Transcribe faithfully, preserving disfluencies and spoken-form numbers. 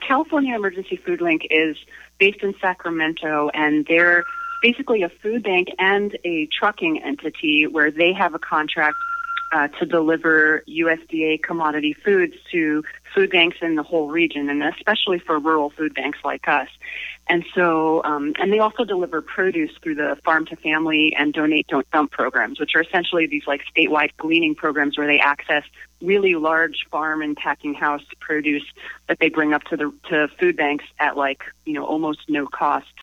California Emergency Food Link is based in Sacramento, and they're basically a food bank and a trucking entity where they have a contract uh, to deliver U S D A commodity foods to food banks in the whole region, and especially for rural food banks like us. And so, um, and they also deliver produce through the Farm to Family and Donate, Don't Dump programs, which are essentially these like statewide gleaning programs where they access really large farm and packing house produce that they bring up to the to food banks at like, you know, almost no cost